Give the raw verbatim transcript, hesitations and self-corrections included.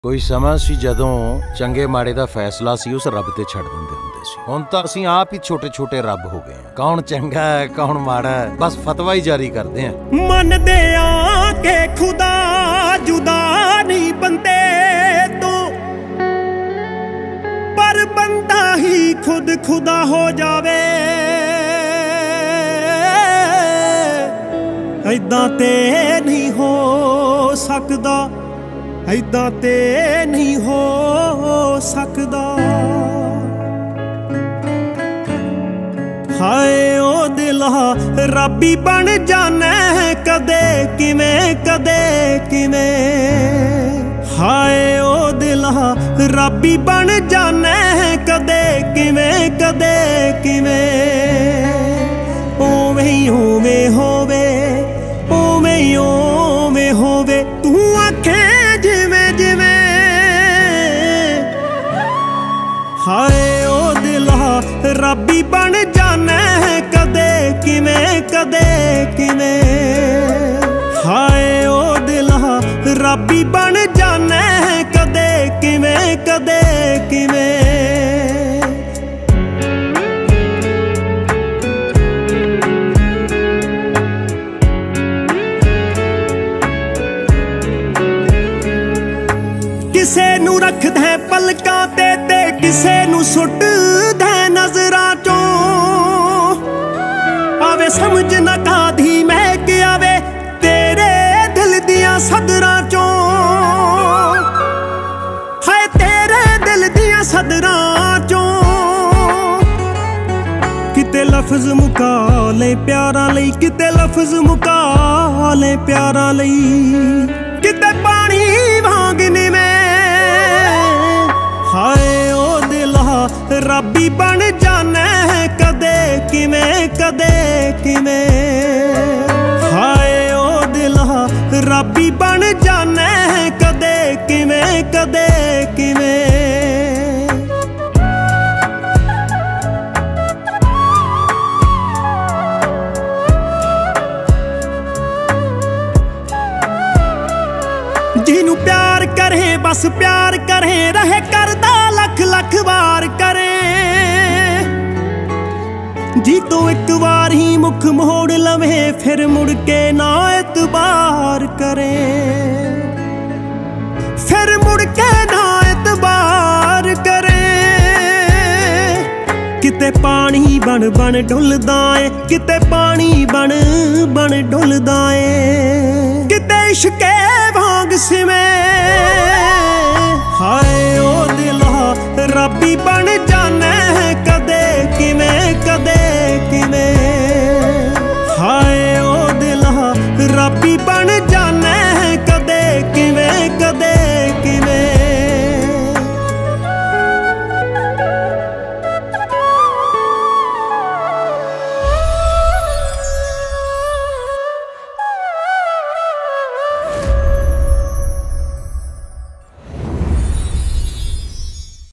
ਕੋਈ ਸਮਾਂ ਸੀ ਜਦੋਂ ਚੰਗੇ ਮਾੜੇ ਦਾ ਫੈਸਲਾ ਸੀ ਉਸ ਰੱਬ ਤੇ ਛੱਡ ਦਿੰਦੇ ਹੁੰਦੇ ਸੀ। ਹੁਣ ਤਾਂ ਅਸੀਂ ਆਪ ਹੀ ਛੋਟੇ ਛੋਟੇ ਰੱਬ ਹੋ ਗਏ ਹਾਂ। ਕੌਣ ਚੰਗਾ ਹੈ ਕੌਣ ਮਾੜਾ ਹੈ ਬਸ ਫਤਵਾ ਹੀ ਜਾਰੀ ਕਰਦੇ ਹਾਂ। ਮੰਨਦੇ ਆ ਕਿ ਖੁਦਾ ਜੁਦਾ ਨਹੀਂ ਬੰਦੇ ਤੋਂ, ਪਰ ਬੰਦਾ ਹੀ ਖੁਦ ਖੁਦਾ ਹੋ ਜਾਵੇ। ਏਦਾਂ ਤੇ ਨਹੀਂ ਹੋ ਸਕਦਾ, ਏਦਾਂ ਤੇ ਨਹੀਂ ਹੋ ਸਕਦਾ। ਹਾਏ ਓ ਦਿਲਾ ਰੱਬੀ ਬਣ ਜਾਣਾ ਕਦੇ ਕਿਵੇਂ ਕਦੇ ਕਿਵੇਂ। ਹਾਏ ਓ ਦਿਲਾ ਰੱਬੀ ਬਣ ਜਾਣਾ ਕਦੇ ਕਿਵੇਂ ਕਦੇ ਕਿਵੇਂ। ਉਵੇਂ ਹੀ ਉਵੇਂ ਹੋਵੇ ਉਵੇਂ ਹੀ ਉਵੇਂ ਹੋਵੇ ਤੂੰ ਆਖੇ ਜਿਵੇਂ ਜਿਵੇਂ। ਹਾਏ ਓ ਦਿਲਾ ਰੱਬੀ ਬਣ ਜਾਣਾ ਕਦੇ ਕਿਵੇਂ ਕਦੇ ਕਿਵੇਂ। ਹਾਏ ਓ ਦਿਲਾ ਰੱਬੀ ਬਣ ਜਾਣਾ ਕਦੇ ਕਿਵੇਂ ਕਦੇ ਕਿਵੇਂ। ਕਿਸੇ ਨੂੰ ਰੱਖਦਾ ਪਲਕਾਂ ਤੇ ਤੇ ਕਿਸੇ ਨੂੰ ਸੁੱਟਦਾ ਨਜ਼ਰਾਂ ਚੋਂ। ਆਵੇ ਸਮਝ ਨਾ ਕਾਦੀ ਮਹਿਕ ਆਵੇ ਤੇਰੇ ਦਿਲ ਦੀਆਂ ਸਦਰਾਂ ਚੋਂ। ਹਾਏ ਤੇਰੇ ਦਿਲ ਦੀਆਂ ਸਦਰਾਂ ਚੋਂ। ਕਿਤੇ ਲਫ਼ਜ਼ ਮੁਕਾ ਲੈ ਪਿਆਰਾਂ ਲਈ, ਕਿਤੇ ਲਫ਼ਜ਼ ਮੁਕਾ ਲੈ ਪਿਆਰਾਂ ਲਈ। ਕਿਤੇ ਪਾਣੀ ਵਾਂਗ ਨਿਵੇਂ। ਹਾਏ ਓ ਦਿਲਾ ਰੱਬੀ ਬਣ ਜਾਣਾ ਕਦੇ ਕਿਵੇਂ ਕਦੇ ਕਿਵੇਂ। ਹਾਏ ਓ ਦਿਲਾ ਰੱਬੀ ਬਣ ਜਾਣਾ ਕਦੇ ਕਿਵੇਂ ਕਦੇ ਕਿਵੇਂ। ਜਿਹਨੂੰ ਪਿਆਰ ਕਰੇ ਬਸ ਪਿਆਰ ਕਰੇ ਰਹੇ ਕਰਦਾ ਲੱਖ ਲੱਖ ਵਾਰ ਕਰੇ। ਜੀ ਤੋਂ ਇੱਕ ਵਾਰ ਹੀ ਮੁਖ ਮੋੜ ਲਵੇ ਫਿਰ ਮੁੜ ਕੇ ਨਾ ਇਤਬਾਰ ਕਰੇ। ਫਿਰ ਮੁੜ ਕੇ ਨਾ ਇਤਬਾਰ ਕਰੇ। ਕਿਤੇ ਪਾਣੀ ਬਣ ਬਣ ਡੁੱਲਦਾ ਏ, ਕਿਤੇ ਪਾਣੀ ਬਣ ਬਣ ਡੁੱਲਦਾ ਏ। ਕਿਤੇ ਇਸ਼ਕੇ ਵਾਂਗ ਸਿਵੇਂ।